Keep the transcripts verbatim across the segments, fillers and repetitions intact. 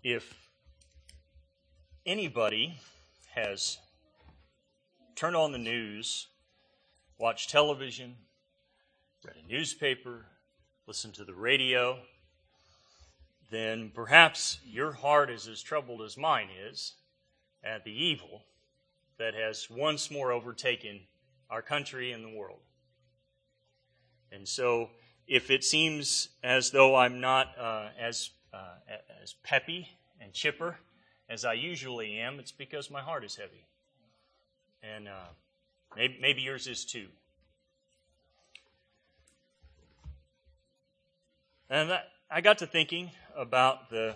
if anybody has turned on the news, watched television, read a newspaper, listened to the radio, then perhaps your heart is as troubled as mine is at the evil that has once more overtaken our country and the world. And so, if it seems as though I'm not uh, as uh, as peppy and chipper as I usually am, it's because my heart is heavy. And uh, maybe, maybe yours is too. And that, I got to thinking about the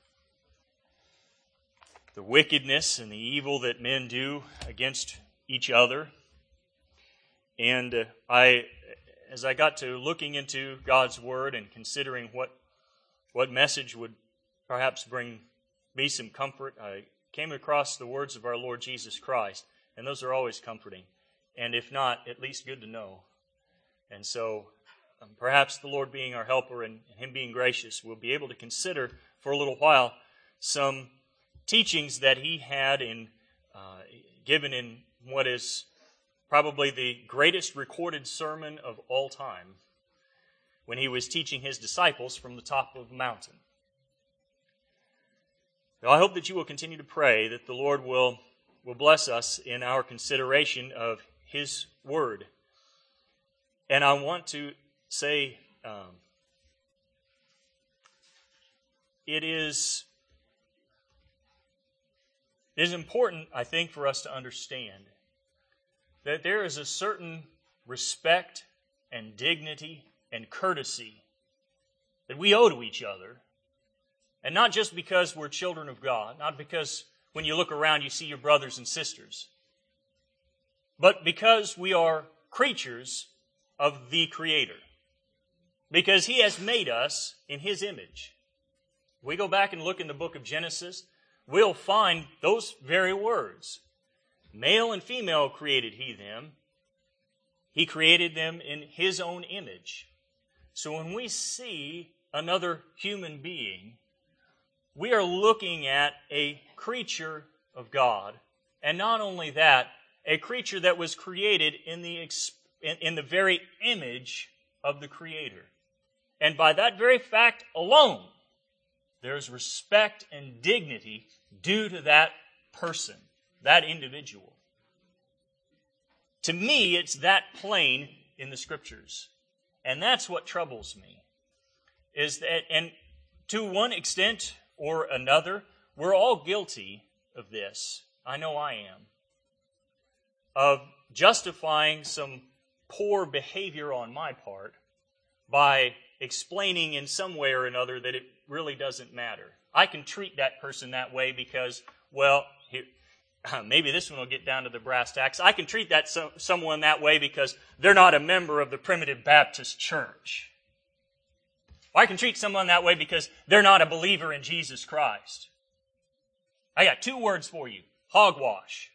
the wickedness and the evil that men do against each other. And uh, I, as I got to looking into God's Word and considering what what message would perhaps bring me some comfort, I came across the words of our Lord Jesus Christ, and those are always comforting. And if not, at least good to know. And so, um, perhaps the Lord being our helper and Him being gracious, we'll be able to consider for a little while some teachings that He had in uh, given in what is probably the greatest recorded sermon of all time, when He was teaching His disciples from the top of the mountain. Now, I hope that you will continue to pray that the Lord will, will bless us in our consideration of His Word. And I want to say, um, it is, it is important, I think, for us to understand that there is a certain respect and dignity and courtesy that we owe to each other. And not just because we're children of God, not because when you look around you see your brothers and sisters, but because we are creatures of the Creator. Because He has made us in His image. If we go back and look in the book of Genesis, we'll find those very words. Male and female created He them. He created them in His own image. So when we see another human being, we are looking at a creature of God. And not only that, a creature that was created in the, in, in the very image of the Creator. And by that very fact alone, there's respect and dignity due to that person, that individual. To me, it's that plain in the Scriptures. And that's what troubles me. Is that, and to one extent or another, we're all guilty of this. I know I am. Of justifying some poor behavior on my part by explaining in some way or another that it really doesn't matter. I can treat that person that way because, well, here, maybe this one will get down to the brass tacks. I can treat that so, someone that way because they're not a member of the Primitive Baptist Church. Or I can treat someone that way because they're not a believer in Jesus Christ. I got two words for you. Hogwash.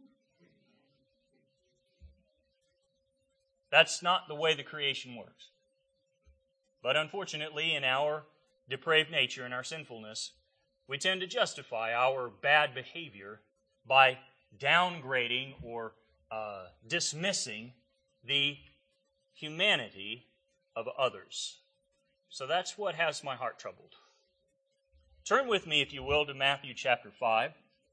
That's not the way the creation works. But unfortunately, in our depraved nature and our sinfulness, we tend to justify our bad behavior by downgrading or uh, dismissing the humanity of others. So that's what has my heart troubled. Turn with me, if you will, to Matthew chapter five.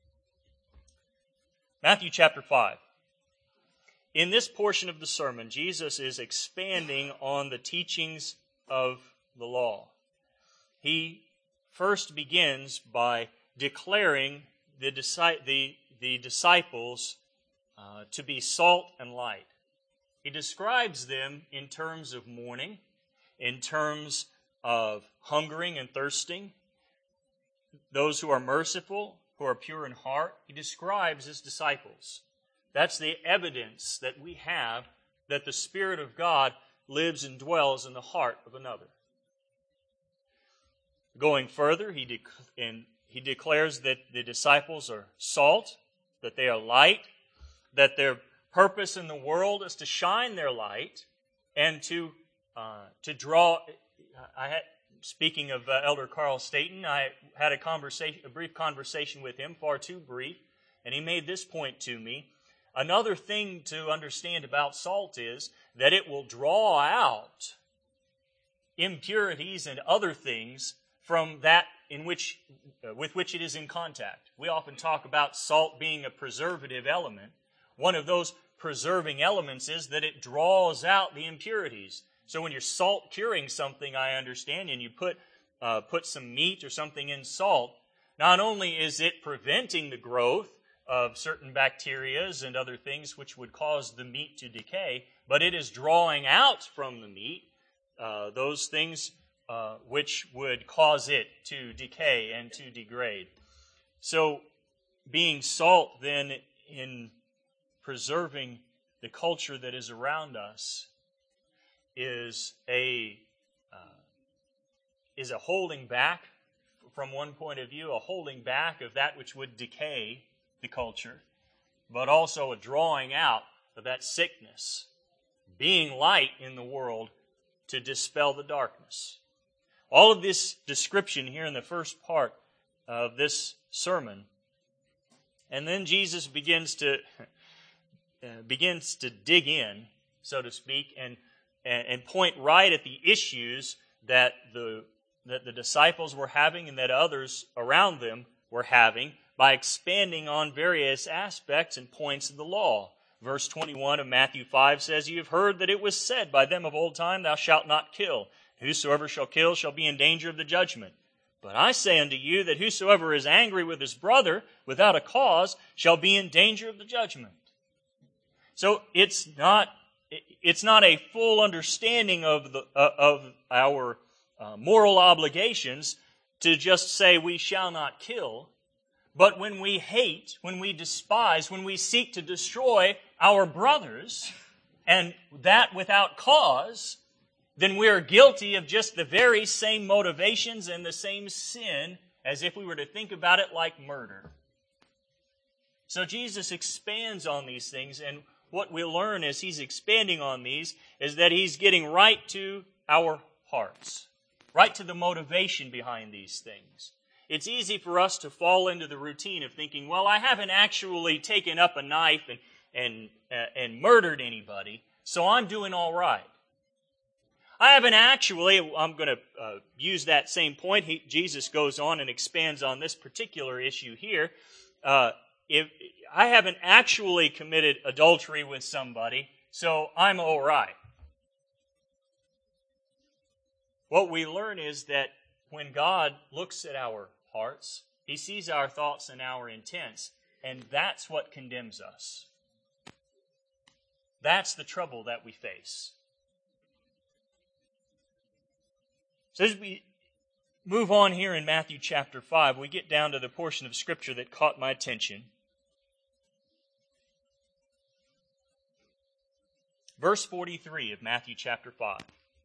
Matthew chapter five. In this portion of the sermon, Jesus is expanding on the teachings of the law. He first begins by declaring the, the, the disciples uh, to be salt and light. He describes them in terms of mourning, in terms of hungering and thirsting, those who are merciful, who are pure in heart. He describes his disciples. That's the evidence that we have that the Spirit of God lives and dwells in the heart of another. Going further, he, de- and he declares that the disciples are salt, that they are light, that their purpose in the world is to shine their light and to uh, to draw. I had speaking of uh, Elder Carl Staten, I had a conversation, a brief conversation with him, far too brief, and he made this point to me. Another thing to understand about salt is that it will draw out impurities and other things from that in which, uh, with which it is in contact. We often talk about salt being a preservative element. One of those preserving elements is that it draws out the impurities. So when you're salt curing something, I understand, and you put uh, put some meat or something in salt, not only is it preventing the growth of certain bacterias and other things which would cause the meat to decay, but it is drawing out from the meat uh, those things uh, which would cause it to decay and to degrade. So being salt then in preserving the culture that is around us is a uh, is a holding back from one point of view, a holding back of that which would decay the culture, but also a drawing out of that sickness, being light in the world to dispel the darkness. All of this description here in the first part of this sermon, and then Jesus begins to uh, begins to dig in, so to speak, and and point right at the issues that the that the disciples were having and that others around them were having by expanding on various aspects and points of the law. Verse twenty-one of Matthew five says, "You have heard that it was said by them of old time, Thou shalt not kill. Whosoever shall kill shall be in danger of the judgment. But I say unto you that whosoever is angry with his brother without a cause shall be in danger of the judgment." So it's not it's not a full understanding of the uh, of our uh, moral obligations to just say we shall not kill. But when we hate, when we despise, when we seek to destroy our brothers, and that without cause, then we are guilty of just the very same motivations and the same sin as if we were to think about it like murder. So Jesus expands on these things, and what we learn as he's expanding on these is that he's getting right to our hearts, right to the motivation behind these things. It's easy for us to fall into the routine of thinking, well, I haven't actually taken up a knife and and uh, and murdered anybody, so I'm doing all right. I haven't actually, I'm going to uh, use that same point. He, Jesus goes on and expands on this particular issue here. Uh, if I haven't actually committed adultery with somebody, so I'm all right. What we learn is that when God looks at our hearts, He sees our thoughts and our intents, and that's what condemns us. That's the trouble that we face. So as we move on here in Matthew chapter five, we get down to the portion of Scripture that caught my attention. Verse forty-three of Matthew chapter five.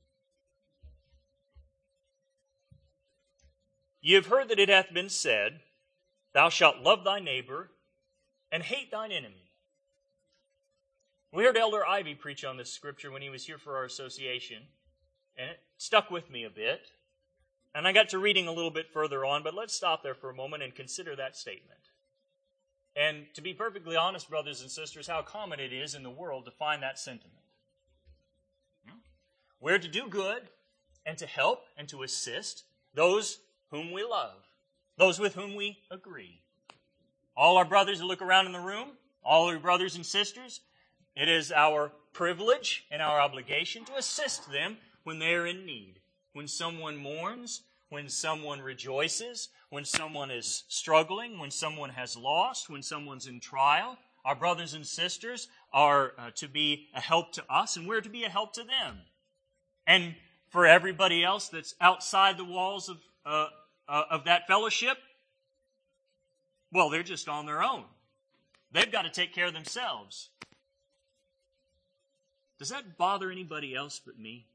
"Ye have heard that it hath been said, Thou shalt love thy neighbor and hate thine enemy." We heard Elder Ivy preach on this scripture when he was here for our association, and it stuck with me a bit. And I got to reading a little bit further on, but let's stop there for a moment and consider that statement. And to be perfectly honest, brothers and sisters, how common it is in the world to find that sentiment. We're to do good and to help and to assist those whom we love, those with whom we agree. All our brothers who look around in the room, all our brothers and sisters, it is our privilege and our obligation to assist them when they are in need. When someone mourns, when someone rejoices, when someone is struggling, when someone has lost, when someone's in trial, our brothers and sisters are uh, to be a help to us, and we're to be a help to them. And for everybody else that's outside the walls of uh, uh, of that fellowship, well, they're just on their own. They've got to take care of themselves. Does that bother anybody else but me?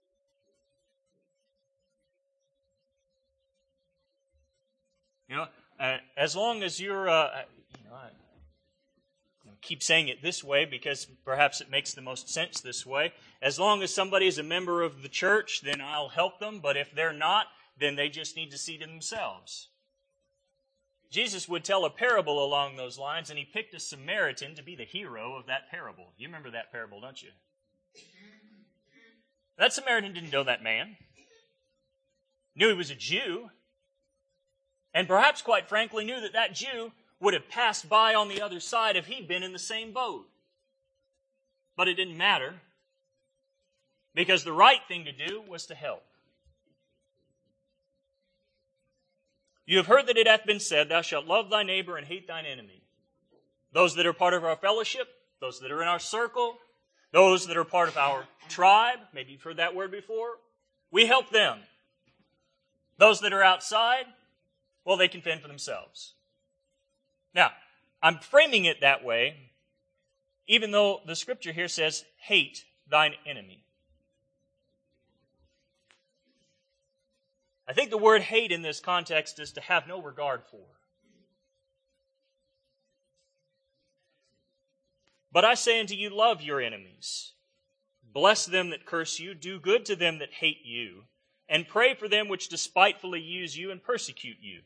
You know, uh, as long as you're, uh, you know, I keep saying it this way because perhaps it makes the most sense this way. As long as somebody is a member of the church, then I'll help them. But if they're not, then they just need to see to themselves. Jesus would tell a parable along those lines, and he picked a Samaritan to be the hero of that parable. You remember that parable, don't you? That Samaritan didn't know that man. Knew he was a Jew, and perhaps, quite frankly, knew that that Jew would have passed by on the other side if he'd been in the same boat. But it didn't matter, because the right thing to do was to help. You have heard that it hath been said, Thou shalt love thy neighbor and hate thine enemy. Those that are part of our fellowship, those that are in our circle, those that are part of our tribe, maybe you've heard that word before, we help them. Those that are outside, well, they can fend for themselves. Now, I'm framing it that way, even though the scripture here says, hate thine enemy. I think the word hate in this context is to have no regard for. But I say unto you, love your enemies. Bless them that curse you. Do good to them that hate you. And pray for them which despitefully use you and persecute you.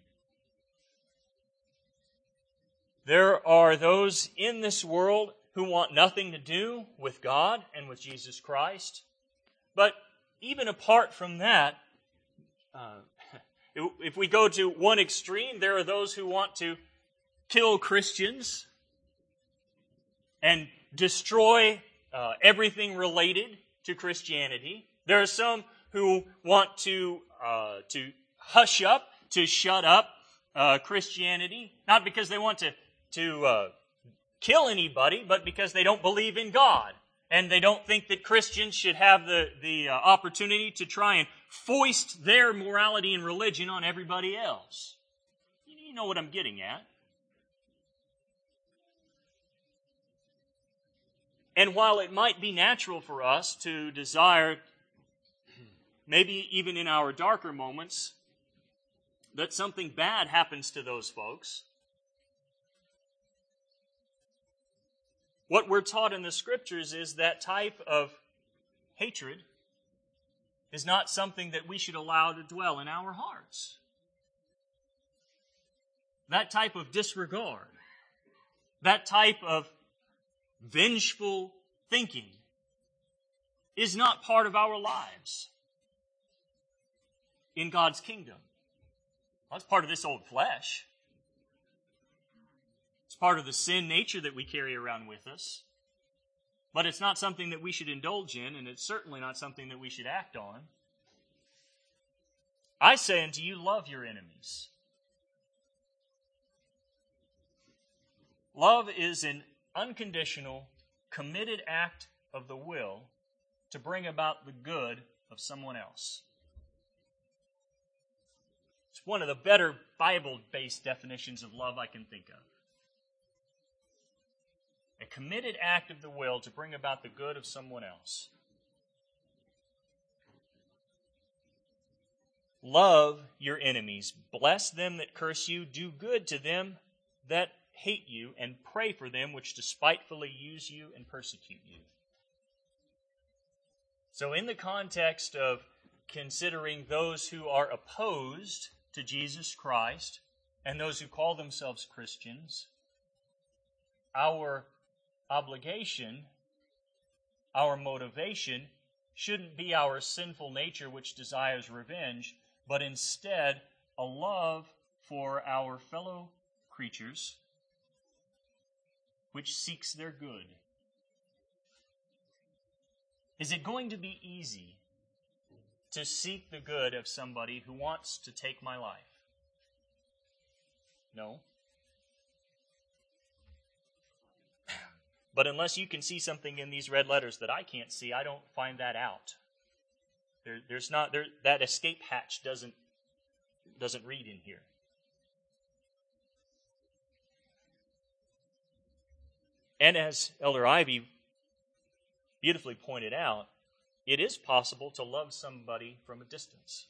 There are those in this world who want nothing to do with God and with Jesus Christ. But even apart from that, Uh, if we go to one extreme, there are those who want to kill Christians and destroy uh, everything related to Christianity. There are some who want to uh, to hush up, to shut up uh, Christianity, not because they want to to uh, kill anybody, but because they don't believe in God. And they don't think that Christians should have the, the uh, opportunity to try and foist their morality and religion on everybody else. You know what I'm getting at. And while it might be natural for us to desire, maybe even in our darker moments, that something bad happens to those folks, what we're taught in the Scriptures is that type of hatred is not something that we should allow to dwell in our hearts. That type of disregard, that type of vengeful thinking is not part of our lives in God's kingdom. Well, it's part of this old flesh. It's part of the sin nature that we carry around with us. But it's not something that we should indulge in, and it's certainly not something that we should act on. I say unto you, love your enemies. Love is an unconditional, committed act of the will to bring about the good of someone else. It's one of the better Bible-based definitions of love I can think of. A committed act of the will to bring about the good of someone else. Love your enemies. Bless them that curse you. Do good to them that hate you. And pray for them which despitefully use you and persecute you. So in the context of considering those who are opposed to Jesus Christ and those who call themselves Christians, our obligation, our motivation, shouldn't be our sinful nature which desires revenge, but instead a love for our fellow creatures which seeks their good. Is it going to be easy to seek the good of somebody who wants to take my life? No. But unless you can see something in these red letters that I can't see, I don't find that out. There, there's not there, that escape hatch doesn't doesn't read in here. And as Elder Ivy beautifully pointed out, it is possible to love somebody from a distance.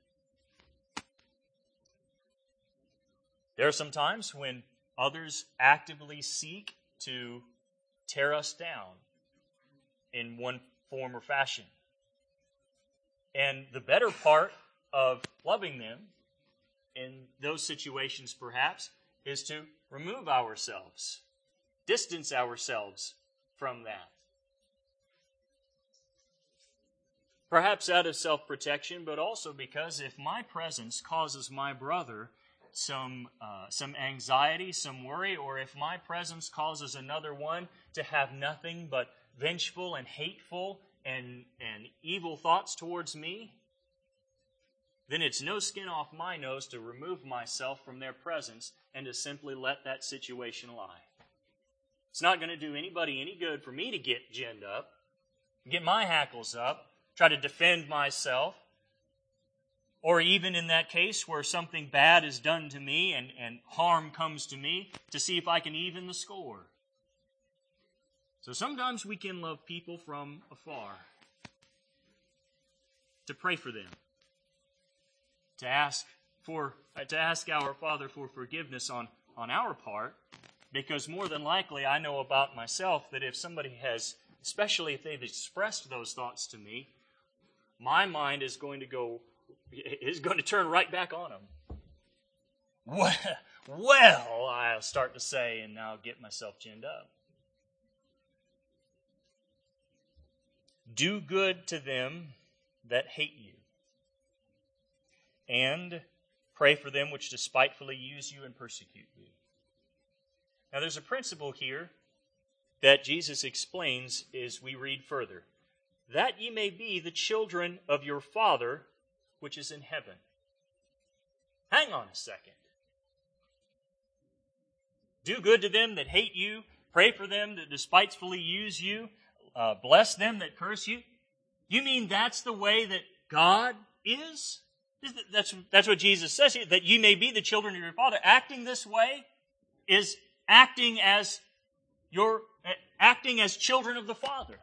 There are some times when others actively seek to tear us down in one form or fashion. And the better part of loving them in those situations, perhaps, is to remove ourselves, distance ourselves from that. Perhaps out of self-protection, but also because if my presence causes my brother some uh, some anxiety, some worry, or if my presence causes another one to have nothing but vengeful and hateful and, and evil thoughts towards me, then it's no skin off my nose to remove myself from their presence and to simply let that situation lie. It's not going to do anybody any good for me to get ginned up, get my hackles up, try to defend myself, or even in that case where something bad is done to me and, and harm comes to me, to see if I can even the score. So sometimes we can love people from afar, to pray for them, to ask for to ask our Father for forgiveness on, on our part, because more than likely I know about myself that if somebody has, especially if they've expressed those thoughts to me, my mind is going to go, is going to turn right back on them. Well, well, I'll start to say, and now get myself ginned up. Do good to them that hate you, and pray for them which despitefully use you and persecute you. Now there's a principle here that Jesus explains as we read further. That ye may be the children of your Father which is in heaven. Hang on a second. Do good to them that hate you. Pray for them that despitefully use you. Uh, bless them that curse you. You mean that's the way that God is? That's, that's what Jesus says here, that you may be the children of your Father. Acting this way is acting as your acting as children of the Father.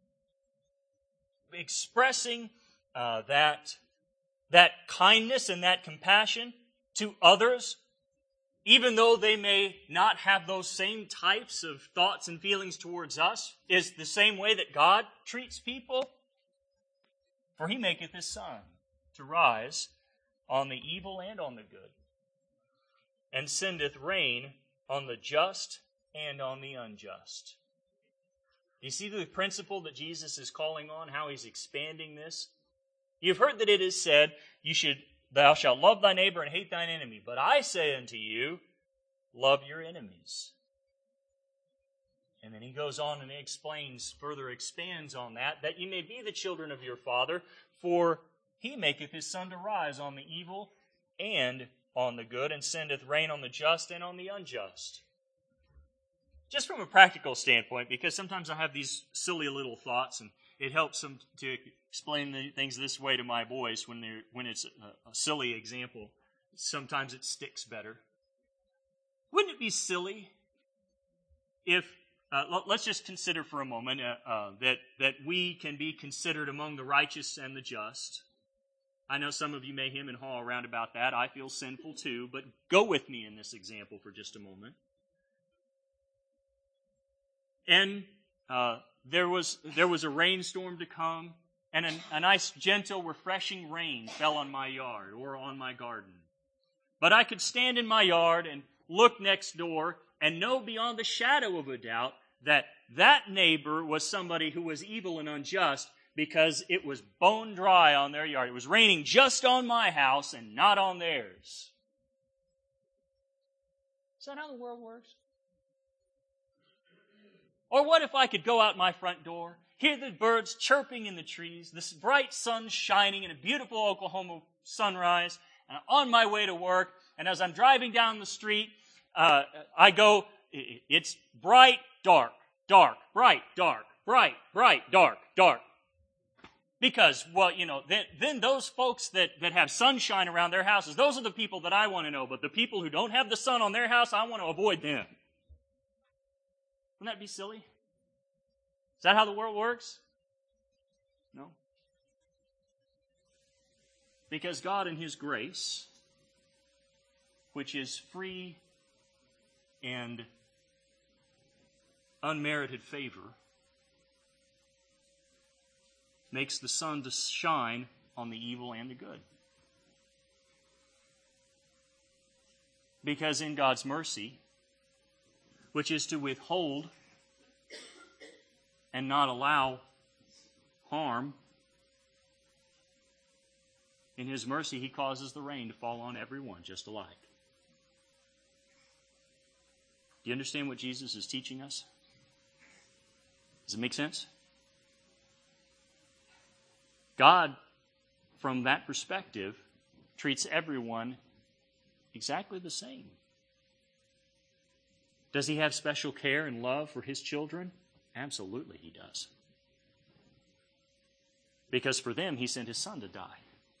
Expressing uh, that, that kindness and that compassion to others, even though they may not have those same types of thoughts and feelings towards us, is the same way that God treats people. For he maketh his sun to rise on the evil and on the good, and sendeth rain on the just and on the unjust. You see the principle that Jesus is calling on, how he's expanding this? You've heard that it is said, you should, thou shalt love thy neighbor and hate thine enemy. But I say unto you, love your enemies. And then he goes on and he explains, further expands on that, that you may be the children of your Father, for he maketh his sun to rise on the evil and on the good, and sendeth rain on the just and on the unjust. Just from a practical standpoint, because sometimes I have these silly little thoughts, and it helps them to explain the things this way to my boys when they're when it's a, a silly example. Sometimes it sticks better. Wouldn't it be silly if, uh, let's just consider for a moment uh, uh, that, that we can be considered among the righteous and the just. I know some of you may hem and haw around about that. I feel sinful too, but go with me in this example for just a moment. And uh, there was there was a rainstorm to come, and an, a nice, gentle, refreshing rain fell on my yard or on my garden. But I could stand in my yard and look next door and know beyond the shadow of a doubt that that neighbor was somebody who was evil and unjust because it was bone dry on their yard. It was raining just on my house and not on theirs. Is that how the world works? Or what if I could go out my front door, hear the birds chirping in the trees, this bright sun shining in a beautiful Oklahoma sunrise, and I'm on my way to work, and as I'm driving down the street, uh, I go, it's bright, dark, dark, bright, dark, bright, bright, dark, dark. Because, well, you know, then, then those folks that, that have sunshine around their houses, those are the people that I want to know. But the people who don't have the sun on their house, I want to avoid them. Wouldn't that be silly? Is that how the world works? No. Because God in His grace, which is free and unmerited favor, makes the sun to shine on the evil and the good. Because in God's mercy, which is to withhold and not allow harm, in His mercy He causes the rain to fall on everyone just alike. Do you understand what Jesus is teaching us? Does it make sense? God, from that perspective, treats everyone exactly the same. Does He have special care and love for His children? Absolutely He does. Because for them He sent His Son to die.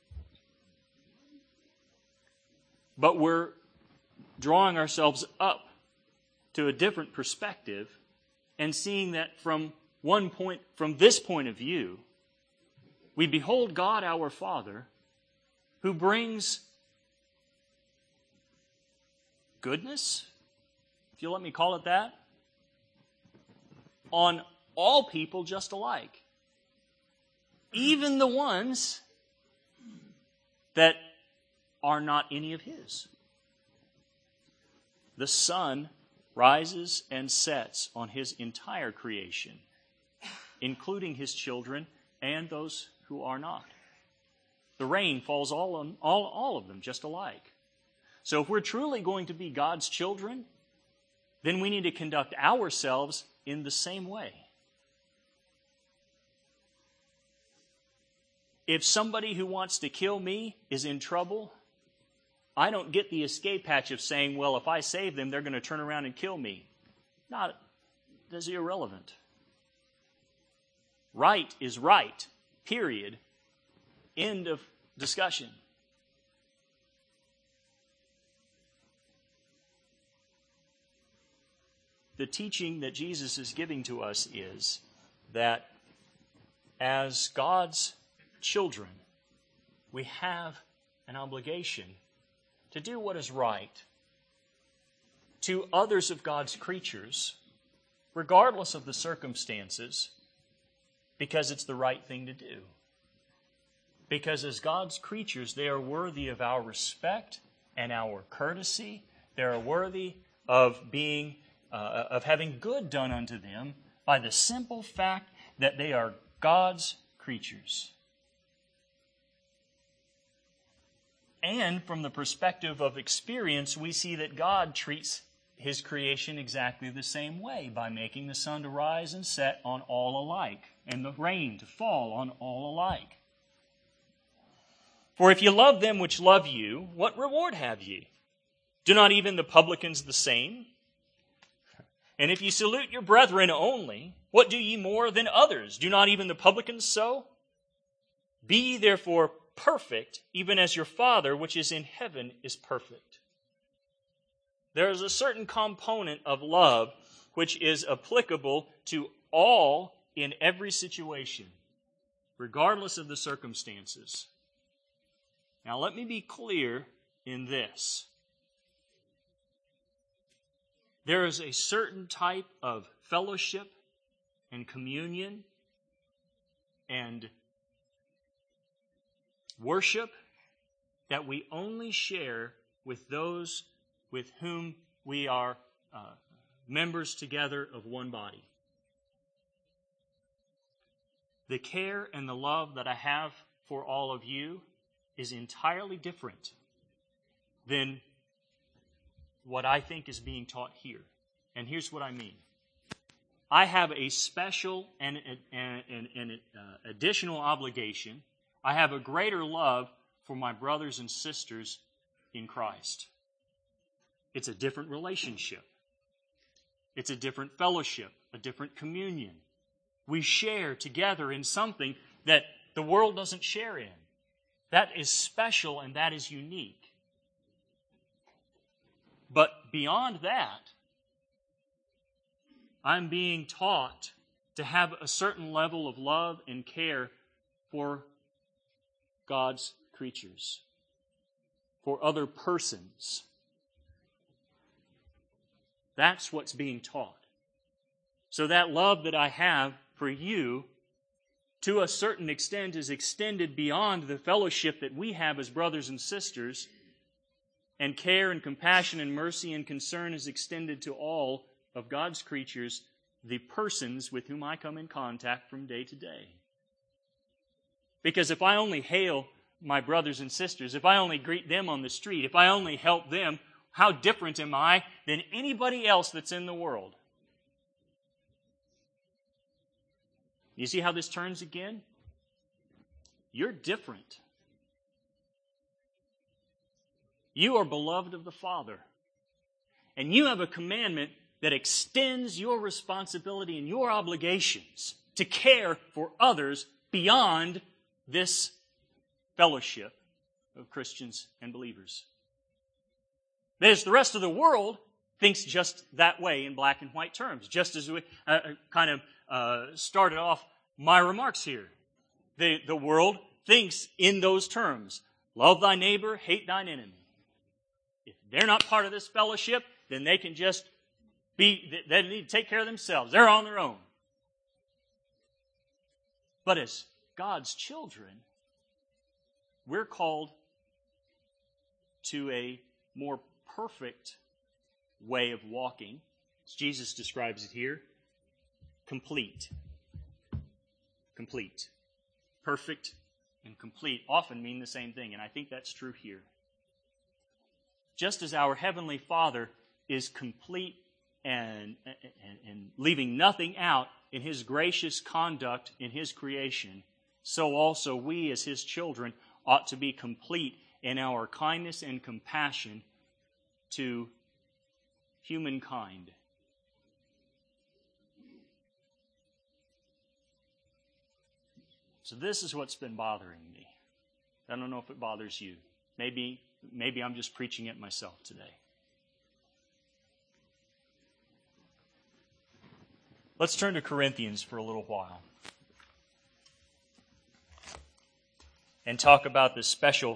But we're drawing ourselves up to a different perspective and seeing that from one point, from this point of view, we behold God our Father, who brings goodness, if you'll let me call it that, on all people just alike. Even the ones that are not any of His. The sun rises and sets on His entire creation, including His children and those who are not. The rain falls all on all, all of them just alike. So if we're truly going to be God's children, then we need to conduct ourselves in the same way. If somebody who wants to kill me is in trouble, I don't get the escape hatch of saying, well, if I save them, they're going to turn around and kill me. Not, that's irrelevant. Right is right, period. End of discussion. The teaching that Jesus is giving to us is that as God's children, we have an obligation to do what is right to others of God's creatures, regardless of the circumstances, because it's the right thing to do. Because as God's creatures, they are worthy of our respect and our courtesy. They are worthy of being, uh, of having good done unto them by the simple fact that they are God's creatures. And from the perspective of experience, we see that God treats His creation exactly the same way by making the sun to rise and set on all alike, and the rain to fall on all alike. For if you love them which love you, what reward have ye? Do not even the publicans the same? And if ye salute your brethren only, what do ye more than others? Do not even the publicans so? Be ye therefore perfect, even as your Father which is in heaven is perfect. There is a certain component of love which is applicable to all in every situation, regardless of the circumstances. Now let me be clear in this. There is a certain type of fellowship and communion and worship that we only share with those with whom we are uh, members together of one body. The care and the love that I have for all of you is entirely different than what I think is being taught here. And here's what I mean. I have a special and an uh, additional obligation. I have a greater love for my brothers and sisters in Christ. It's a different relationship. It's a different fellowship, a different communion. We share together in something that the world doesn't share in. That is special and that is unique. But beyond that, I'm being taught to have a certain level of love and care for God's creatures, for other persons. That's what's being taught. So that love that I have for you, to a certain extent, is extended beyond the fellowship that we have as brothers and sisters, and care and compassion and mercy and concern is extended to all of God's creatures, the persons with whom I come in contact from day to day. Because if I only hail my brothers and sisters, if I only greet them on the street, if I only help them, how different am I than anybody else that's in the world? You see how this turns again? You're different. You are beloved of the Father. And you have a commandment that extends your responsibility and your obligations to care for others beyond this fellowship of Christians and believers. That is, the rest of the world thinks just that way in black and white terms, just as we uh, kind of uh, started off my remarks here. The, the world thinks in those terms. Love thy neighbor, hate thine enemy. If they're not part of this fellowship, then they can just be, they need to take care of themselves. They're on their own. But as God's children, we're called to a more perfect way of walking, as Jesus describes it here, complete. Complete. Perfect and complete often mean the same thing, and I think that's true here. Just as our Heavenly Father is complete and, and, and leaving nothing out in His gracious conduct in His creation, so also we as His children ought to be complete in our kindness and compassion to humankind. So this is what's been bothering me. I don't know if it bothers you. Maybe, maybe I'm just preaching it myself today. Let's turn to Corinthians for a little while and talk about the special,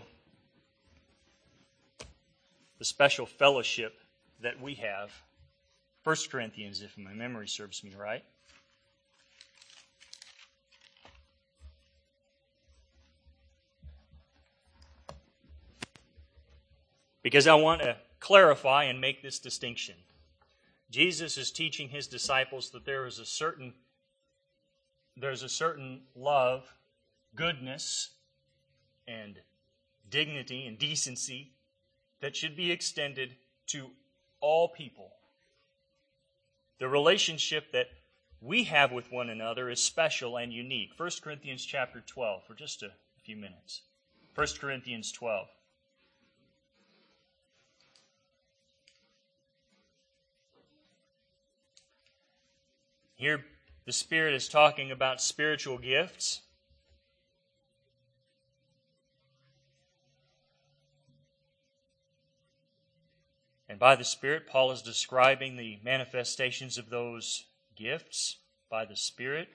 the special fellowship that we have. First Corinthians, if my memory serves me right. Because I want to clarify and make this distinction. Jesus is teaching His disciples that there is a certain, there's a certain love, goodness, and dignity and decency that should be extended to all people. The relationship that we have with one another is special and unique. First Corinthians chapter twelve, for just a few minutes. First Corinthians twelve. Here, the Spirit is talking about spiritual gifts. And by the Spirit, Paul is describing the manifestations of those gifts by the Spirit.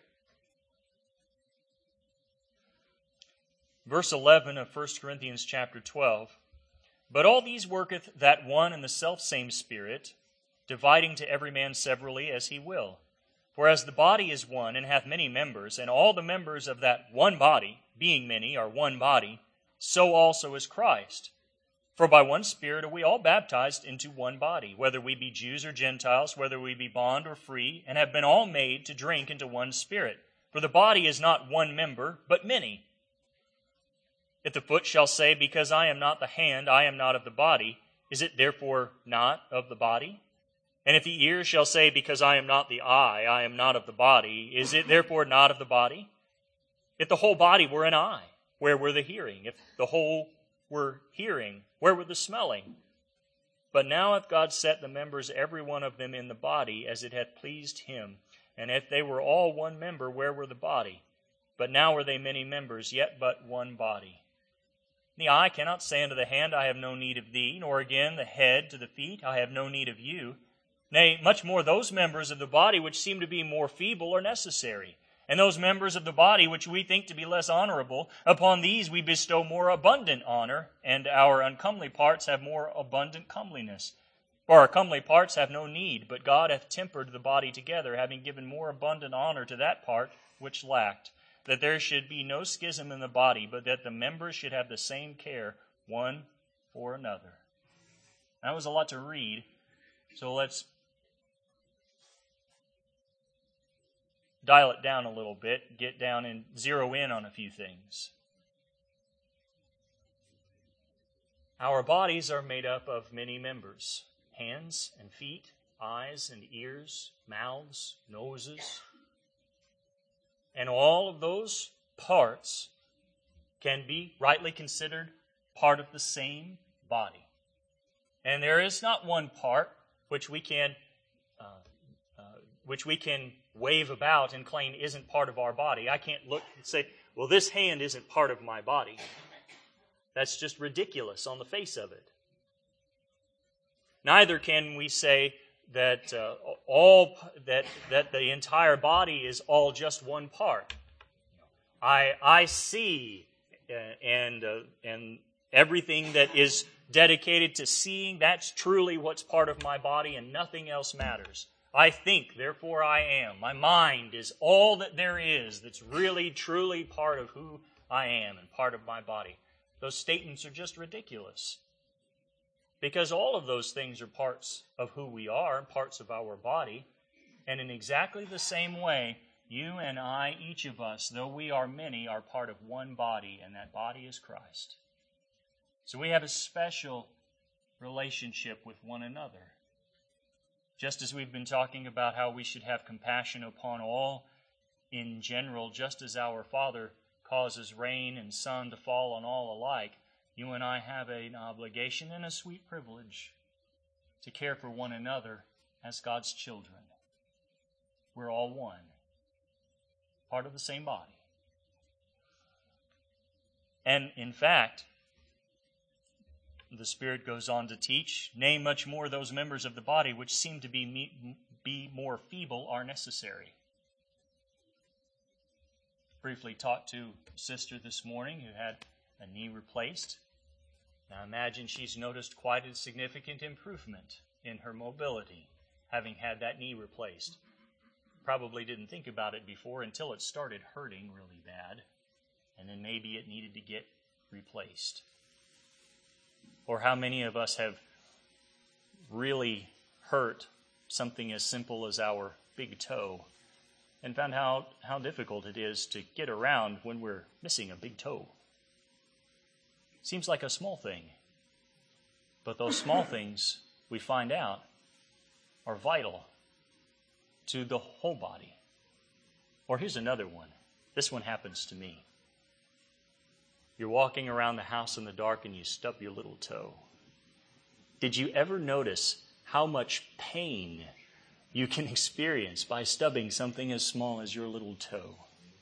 Verse eleven of First Corinthians chapter twelve. But all these worketh that one and the selfsame Spirit, dividing to every man severally as he will. For as the body is one and hath many members, and all the members of that one body, being many, are one body, so also is Christ. For by one Spirit are we all baptized into one body, whether we be Jews or Gentiles, whether we be bond or free, and have been all made to drink into one Spirit. For the body is not one member, but many. If the foot shall say, Because I am not the hand, I am not of the body, is it therefore not of the body? And if the ear shall say, Because I am not the eye, I am not of the body, is it therefore not of the body? If the whole body were an eye, where were the hearing? If the whole were hearing, where were the smelling? But now hath God set the members, every one of them, in the body, as it hath pleased Him. And if they were all one member, where were the body? But now are they many members, yet but one body. The eye cannot say unto the hand, I have no need of thee, nor again the head to the feet, I have no need of you. Nay, much more those members of the body which seem to be more feeble are necessary. And those members of the body which we think to be less honorable, upon these we bestow more abundant honor, and our uncomely parts have more abundant comeliness. For our comely parts have no need, but God hath tempered the body together, having given more abundant honor to that part which lacked, that there should be no schism in the body, but that the members should have the same care one for another. That was a lot to read, so let's dial it down a little bit, get down and zero in on a few things. Our bodies are made up of many members: hands and feet, eyes and ears, mouths, noses. And all of those parts can be rightly considered part of the same body. And there is not one part which we can uh, uh, which we can wave about and claim isn't part of our body. I can't look and say, well, this hand isn't part of my body. That's just ridiculous on the face of it. Neither can we say that uh, all that that the entire body is all just one part. I I see uh, and uh, and everything that is dedicated to seeing, that's truly what's part of my body, and nothing else matters. I think, therefore I am. My mind is all that there is that's really, truly part of who I am and part of my body. Those statements are just ridiculous. Because all of those things are parts of who we are, parts of our body. And in exactly the same way, you and I, each of us, though we are many, are part of one body, and that body is Christ. So we have a special relationship with one another. Just as we've been talking about how we should have compassion upon all in general, just as our Father causes rain and sun to fall on all alike, you and I have an obligation and a sweet privilege to care for one another as God's children. We're all one, part of the same body. And in fact, the Spirit goes on to teach, nay, much more those members of the body which seem to be, me, be more feeble are necessary. Briefly talked to a sister this morning who had a knee replaced. Now imagine she's noticed quite a significant improvement in her mobility, having had that knee replaced. Probably didn't think about it before until it started hurting really bad, and then maybe it needed to get replaced. Or how many of us have really hurt something as simple as our big toe and found how, how difficult it is to get around when we're missing a big toe? Seems like a small thing. But those small things, we find out, are vital to the whole body. Or here's another one. This one happens to me. You're walking around the house in the dark and you stub your little toe. Did you ever notice how much pain you can experience by stubbing something as small as your little toe?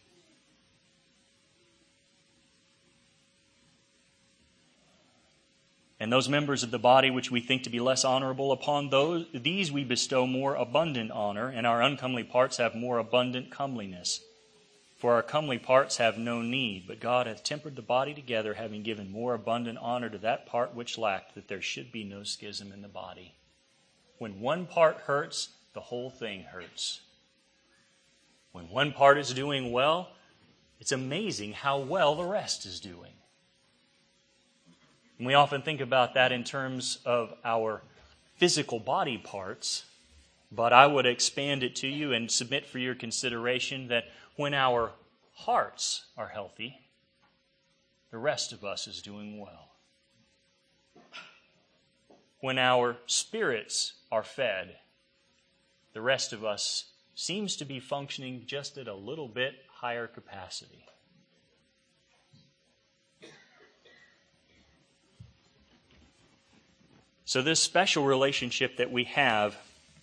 And those members of the body which we think to be less honorable, upon those these we bestow more abundant honor, and our uncomely parts have more abundant comeliness. For our comely parts have no need, but God hath tempered the body together, having given more abundant honor to that part which lacked, that there should be no schism in the body. When one part hurts, the whole thing hurts. When one part is doing well, it's amazing how well the rest is doing. And we often think about that in terms of our physical body parts, but I would expand it to you and submit for your consideration that when our hearts are healthy, the rest of us is doing well. When our spirits are fed, the rest of us seems to be functioning just at a little bit higher capacity. So this special relationship that we have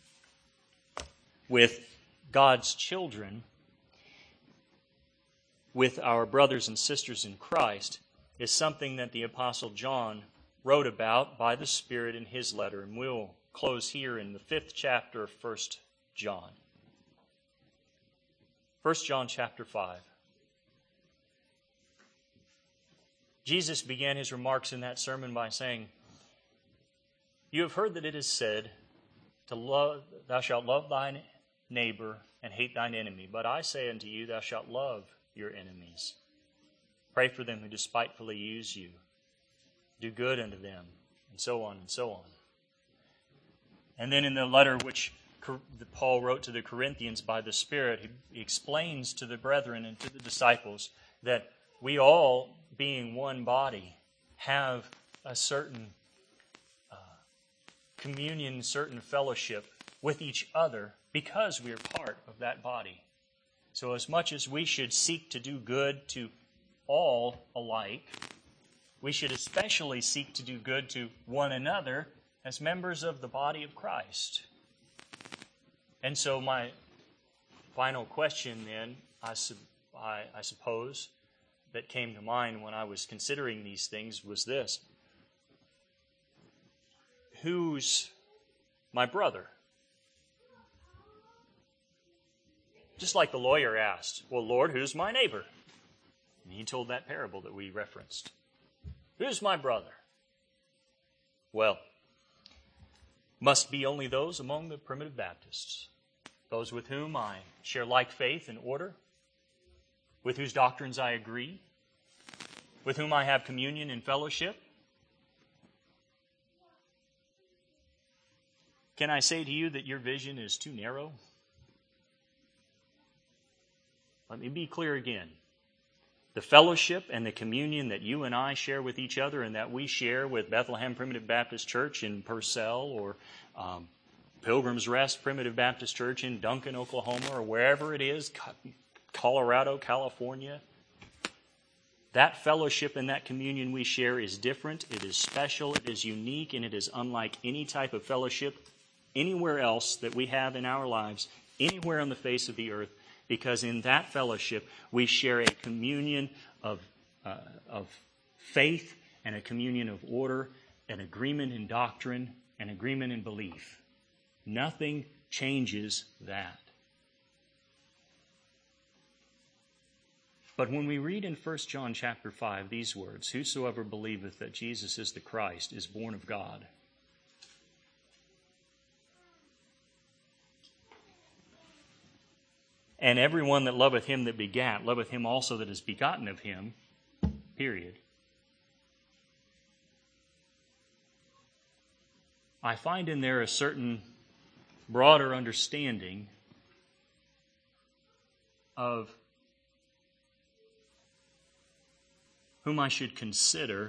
with God's children, with our brothers and sisters in Christ, is something that the Apostle John wrote about by the Spirit in his letter. And we'll close here in the fifth chapter of First John. First John chapter five. Jesus began his remarks in that sermon by saying, "You have heard that it is said, to love, thou shalt love thine neighbor and hate thine enemy. But I say unto you, thou shalt love your enemies. Pray for them who despitefully use you. Do good unto them," and so on and so on. And then in the letter which Paul wrote to the Corinthians by the Spirit, he explains to the brethren and to the disciples that we all, being one body, have a certain uh, communion, certain fellowship with each other because we are part of that body. So as much as we should seek to do good to all alike, we should especially seek to do good to one another as members of the body of Christ. And so my final question then, I, sub, I, I suppose, that came to mind when I was considering these things was this. Who's my brother? Just like the lawyer asked, well, Lord, who's my neighbor? And he told that parable that we referenced. Who's my brother? Well, must be only those among the primitive Baptists, those with whom I share like faith and order, with whose doctrines I agree, with whom I have communion and fellowship. Can I say to you that your vision is too narrow? Let me be clear again. The fellowship and the communion that you and I share with each other and that we share with Bethlehem Primitive Baptist Church in Purcell or um, Pilgrim's Rest Primitive Baptist Church in Duncan, Oklahoma, or wherever it is, Colorado, California, that fellowship and that communion we share is different, it is special, it is unique, and it is unlike any type of fellowship anywhere else that we have in our lives, anywhere on the face of the earth. Because in that fellowship, we share a communion of, uh, of faith and a communion of order, an agreement in doctrine, an agreement in belief. Nothing changes that. But when we read in First John chapter five these words, whosoever believeth that Jesus is the Christ is born of God. And everyone that loveth him that begat, loveth him also that is begotten of him, period. I find in there a certain broader understanding of whom I should consider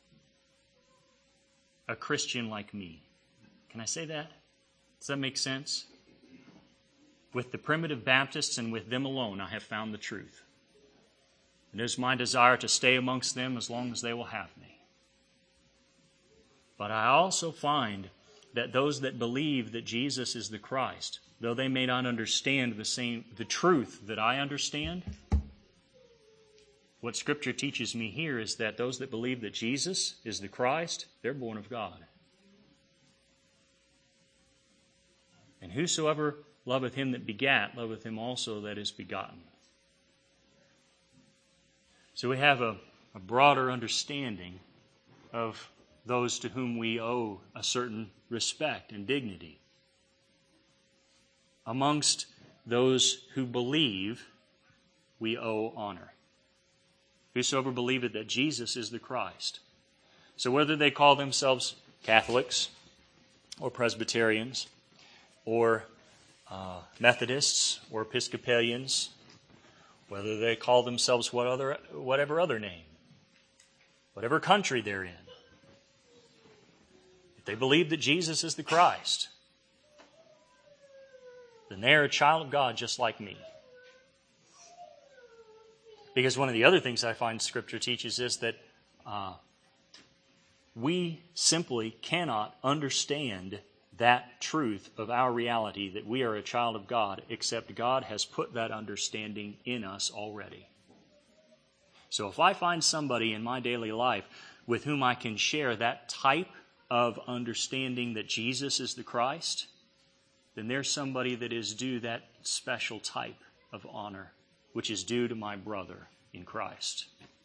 a Christian like me. Can I say that? Does that make sense? With the primitive Baptists and with them alone, I have found the truth. It is my desire to stay amongst them as long as they will have me. But I also find that those that believe that Jesus is the Christ, though they may not understand the same the truth that I understand, what Scripture teaches me here is that those that believe that Jesus is the Christ, they're born of God. And whosoever loveth him that begat, loveth him also that is begotten. So we have a, a broader understanding of those to whom we owe a certain respect and dignity. Amongst those who believe, we owe honor. Whosoever believeth that Jesus is the Christ. So whether they call themselves Catholics or Presbyterians or Uh, Methodists or Episcopalians, whether they call themselves what other, whatever other name, whatever country they're in, if they believe that Jesus is the Christ, then they're a child of God just like me. Because one of the other things I find Scripture teaches is that uh, we simply cannot understand that truth of our reality that we are a child of God, except God has put that understanding in us already. So if I find somebody in my daily life with whom I can share that type of understanding that Jesus is the Christ, then there's somebody that is due that special type of honor, which is due to my brother in Christ.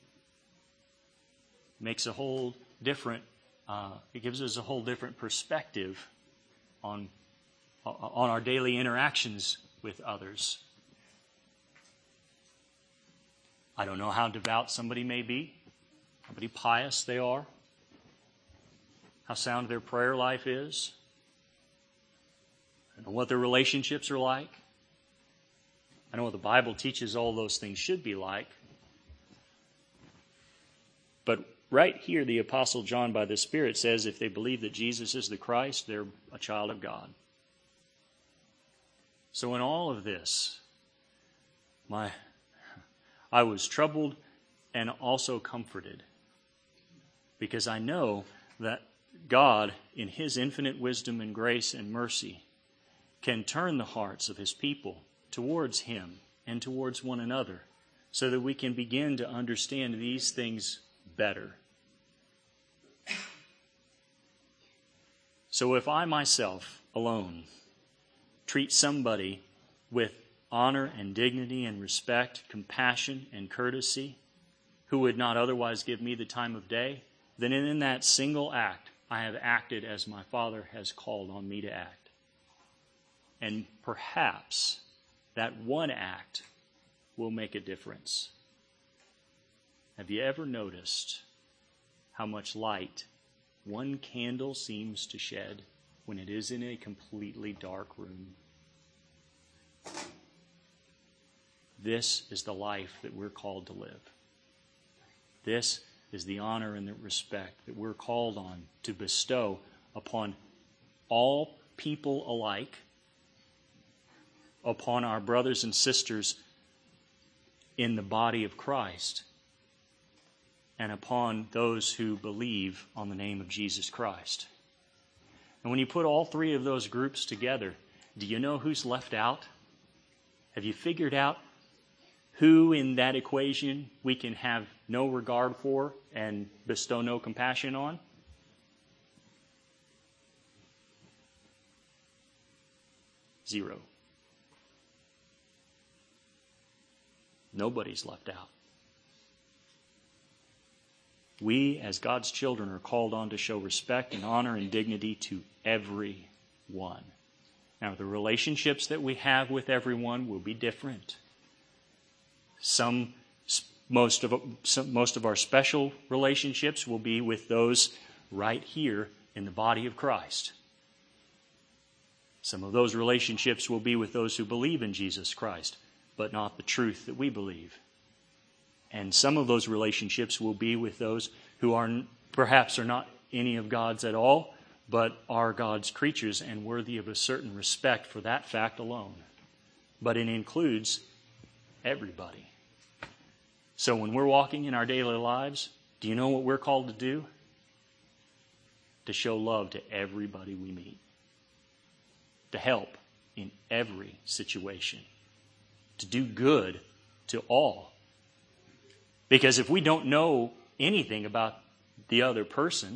It makes a whole different, uh, it gives us a whole different perspective on, on our daily interactions with others. I don't know how devout somebody may be, how many pious they are, how sound their prayer life is. I know what their relationships are like. I know what the Bible teaches all those things should be like. But right here, the Apostle John, by the Spirit, says if they believe that Jesus is the Christ, they're a child of God. So in all of this, my, I was troubled and also comforted, because I know that God, in His infinite wisdom and grace and mercy, can turn the hearts of His people towards Him and towards one another, so that we can begin to understand these things better. So if I myself alone treat somebody with honor and dignity and respect, compassion and courtesy, who would not otherwise give me the time of day, then in that single act, I have acted as my Father has called on me to act. And perhaps that one act will make a difference. Have you ever noticed how much light one candle seems to shed when it is in a completely dark room? This is the life that we're called to live. This is the honor and the respect that we're called on to bestow upon all people alike, upon our brothers and sisters in the body of Christ, and upon those who believe on the name of Jesus Christ. And when you put all three of those groups together, do you know who's left out? Have you figured out who in that equation we can have no regard for and bestow no compassion on? Zero. Nobody's left out. We, as God's children, are called on to show respect and honor and dignity to everyone. Now, the relationships that we have with everyone will be different. Some, most of, some, most of our special relationships will be with those right here in the body of Christ. Some of those relationships will be with those who believe in Jesus Christ, but not the truth that we believe. And some of those relationships will be with those who are perhaps are not any of God's at all, but are God's creatures and worthy of a certain respect for that fact alone. But it includes everybody. So when we're walking in our daily lives, do you know what we're called to do? To show love to everybody we meet. To help in every situation. To do good to all. Because if we don't know anything about the other person,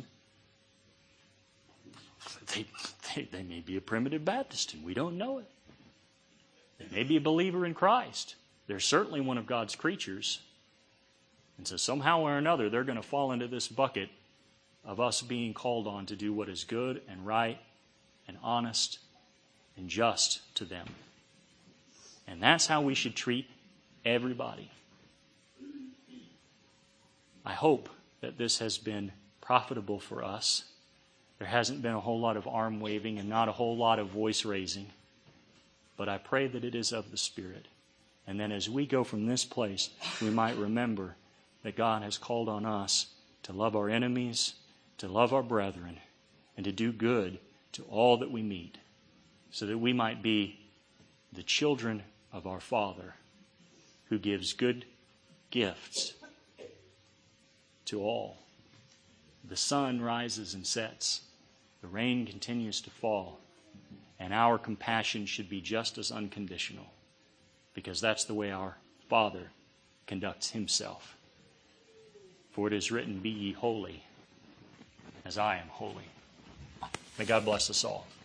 they, they, they may be a primitive Baptist and we don't know it. They may be a believer in Christ. They're certainly one of God's creatures. And so somehow or another, they're going to fall into this bucket of us being called on to do what is good and right and honest and just to them. And that's how we should treat everybody. I hope that this has been profitable for us. There hasn't been a whole lot of arm waving and not a whole lot of voice raising. But I pray that it is of the Spirit. And then as we go from this place, we might remember that God has called on us to love our enemies, to love our brethren, and to do good to all that we meet, so that we might be the children of our Father who gives good gifts to all. The sun rises and sets. The rain continues to fall. And our compassion should be just as unconditional, because that's the way our Father conducts Himself. For it is written, "Be ye holy, as I am holy." May God bless us all.